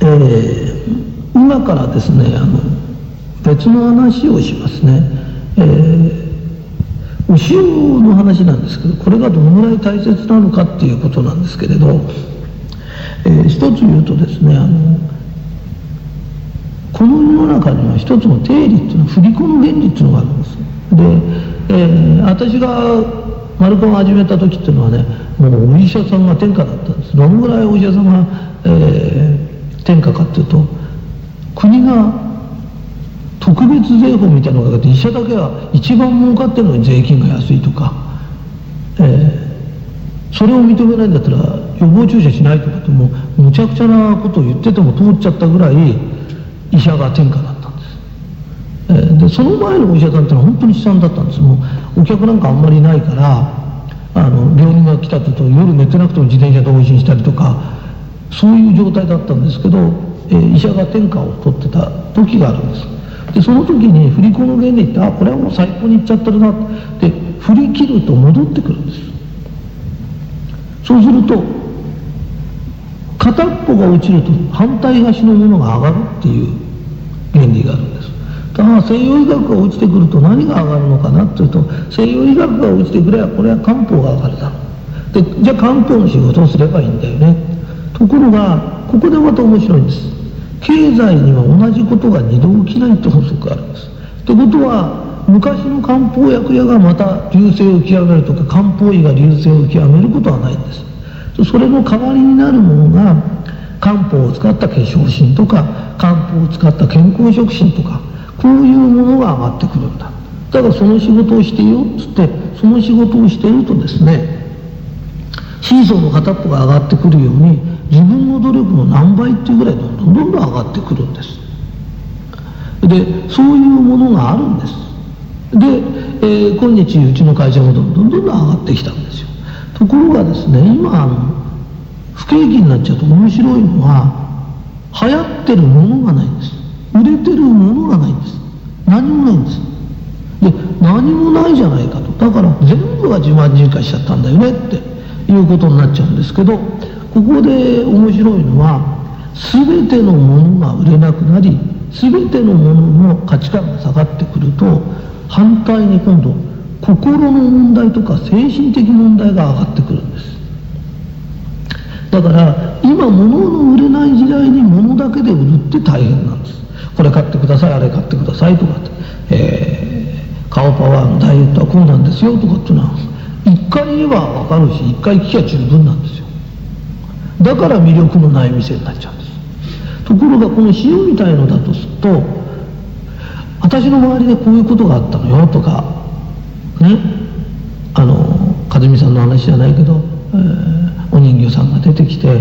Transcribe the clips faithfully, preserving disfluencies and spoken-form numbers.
えー、今からですね、あの別の話をしますね。えーお塩の話なんですけど、これがどのぐらい大切なのかっていうことなんですけれど、えー、一つ言うとですね、あのこの世の中には一つの定理っていうのは、振り子の原理っていうのがあるんです。で、えー、私がマルコンを始めた時っていうのはね、もうお医者さんが天下だったんです。どのぐらいお医者さんが、えー、天下かっていうと、国が特別税法みたいなのがあって、医者だけは一番儲かってるのに税金が安いとか、えー、それを認めないんだったら予防注射しないとかって、もうむちゃくちゃなことを言ってても通っちゃったぐらい医者が天下だったんです。えー、でその前のお医者さんってのは本当に悲惨だったんです。もうお客なんかあんまりいないから、あの病人が来たと夜寝てなくても自転車で往診したりとか、そういう状態だったんですけど、えー、医者が天下を取ってた時があるんです。でその時に振り子の原理って、あ、これはもう最高にいっちゃってるなって振り切ると戻ってくるんです。そうすると片っぽが落ちると反対端のものが上がるっていう原理があるんです。だから西洋医学が落ちてくると何が上がるのかなっていうと、西洋医学が落ちてくればこれは漢方が上がるだろう。でじゃあ漢方の仕事をすればいいんだよね。ところがここでまた面白いんです。経済には同じことが二度起きないって法則があるんです。ということは、昔の漢方薬屋がまた隆盛を極めるとか、漢方医が隆盛を極めることはないんです。それの代わりになるものが、漢方を使った化粧品とか、漢方を使った健康食品とか、こういうものが上がってくるんだ。だからその仕事をしてよっつって、その仕事をしているとですね、シーソーの片っぽが上がってくるように、自分の努力の何倍っていうぐらいどんどんどんどん上がってくるんです。でそういうものがあるんです。で、えー、今日うちの会社もどんどんどんどん上がってきたんですよ。ところがですね、今あの不景気になっちゃうと面白いのは、流行ってるものがないんです。売れてるものがないんです。何もないんです。で何もないじゃないかと。だから全部が自慢人化しちゃったんだよねっていうことになっちゃうんですけど、ここで面白いのは、全てのものが売れなくなり、全てのものの価値観が下がってくると、反対に今度心の問題とか精神的問題が上がってくるんです。だから今物の売れない時代に物だけで売るって大変なんです。これ買ってください、あれ買ってくださいとかって、えー、顔パワーのダイエットはこうなんですよとかっていうのは、一回言えば分かるし、一回聞きゃ十分なんですよ。だから魅力のない店になっちゃうんです。ところがこの塩みたいのだとすると、私の周りでこういうことがあったのよとかね、あの和美さんの話じゃないけど、えー、お人形さんが出てきて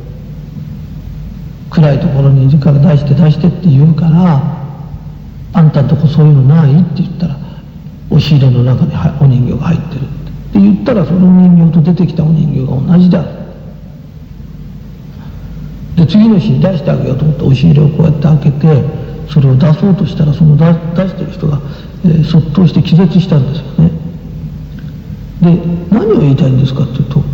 暗いところにいるから出して出してって言うから、あんたんとこそういうのないって言ったら、押し入れの中にお人形が入ってるって言ったら、その人形と出てきたお人形が同じだ。で次の日に出してあげようと思って押し入れをこうやって開けて、それを出そうとしたら、その 出, 出してる人が、えー、卒倒して気絶したんですよね。で何を言いたいんですかっていうと、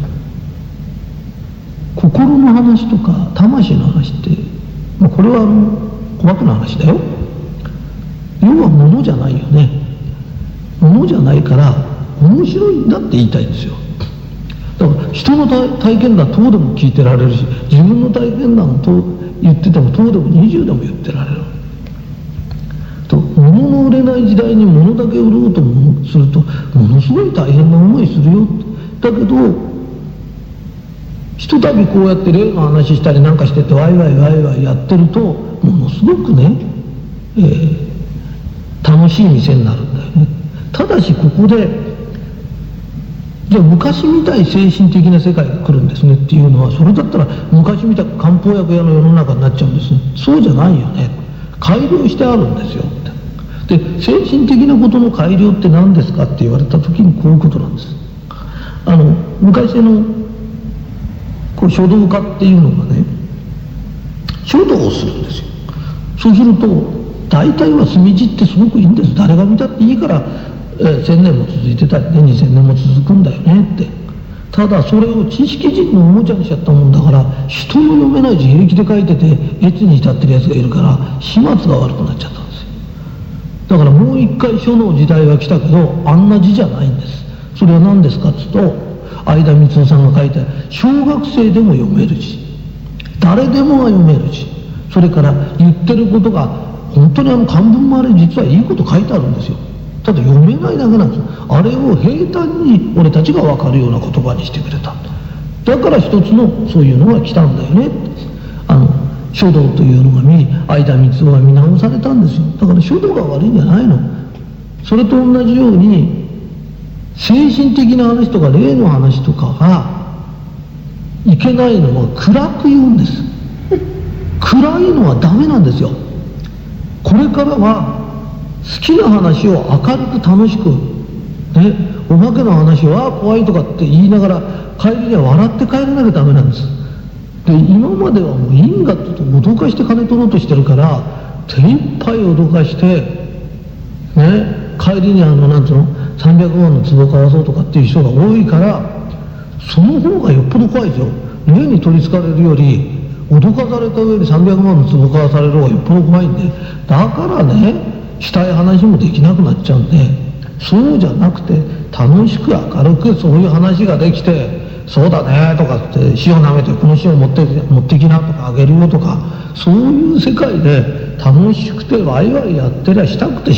心の話とか魂の話って、まあ、これはあの怖くな話だよ。要は物じゃないよね。物じゃないから面白いんだって言いたいんですよ。だから人の体験談とうでも聞いてられるし、自分の体験談と言っててもとうでもにじゅうでも言ってられると。物の売れない時代に物だけ売ろうとすると、ものすごい大変な思いするよ。だけどひとたびこうやって例の話したりなんかしてて、ワイワイワイワイやってると、ものすごくね、えー、楽しい店になるんだよね。ただしここで、じゃあ昔みたい精神的な世界が来るんですねっていうのは、それだったら昔みたく漢方薬屋の世の中になっちゃうんですね。そうじゃないよね。改良してあるんですよって。で精神的なことの改良って何ですかって言われた時に、こういうことなんです。あの昔のこう書道家っていうのがね、書道をするんですよ。そうすると大体は墨字ってすごくいいんです。誰が見たっていいから、えー、千年も続いてたりね、二千年も続くんだよねって。 ただそれを知識人のおもちゃにしちゃったもんだから、人の読めない字平気で書いてて越に至ってるやつがいるから始末が悪くなっちゃったんですよ。だからもう一回書の時代が来たけど、あんな字じゃないんです。それは何ですかっつうと、相田光雄さんが書いた小学生でも読める字、誰でもが読める字、それから言ってることが本当にあの漢文もあれ実はいいこと書いてあるんですよ。ただ読めないだけなんですよ。あれを平坦に俺たちが分かるような言葉にしてくれた。だから一つのそういうのが来たんだよね。あの書道というのが見相田光雄が見直されたんですよ。だから書道が悪いんじゃないの。それと同じように精神的な話とか霊の話とかがいけないのは暗く言うんです。暗いのはダメなんですよ。これからは好きな話を明るく楽しく、ね、お化けの話をああ怖いとかって言いながら帰りには笑って帰らなきゃダメなんです。で今まではもう因果と脅かして金取ろうとしてるから手一杯脅かして、ね、帰りにあのなんつうのさんびゃくまんの壺買わそうとかっていう人が多いから、その方がよっぽど怖いですよ。霊に取りつかれるより脅かされた上にさんびゃくまんの壺買わされる方がよっぽど怖いんで、だからねしたい話もできなくなっちゃうんで、そうじゃなくて楽しく明るくそういう話ができて、そうだねとかって塩舐めてこの塩持って持ってきなとかあげるよとか、そういう世界で楽しくてワイワイやってりゃしたくて